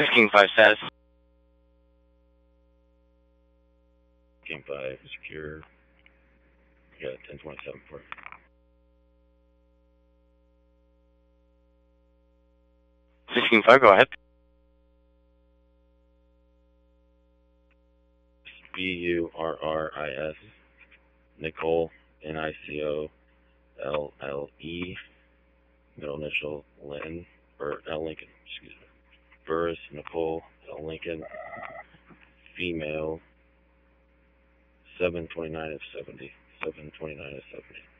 5 status. King 5 secure. We got 1027 for it. King 5, go ahead. BURRIS. Nicole, NICOLLE. Middle initial Lynn, or L Lincoln, excuse me. Burris, Nicole, L Lincoln. Female, 729 of 70. 729 of 70.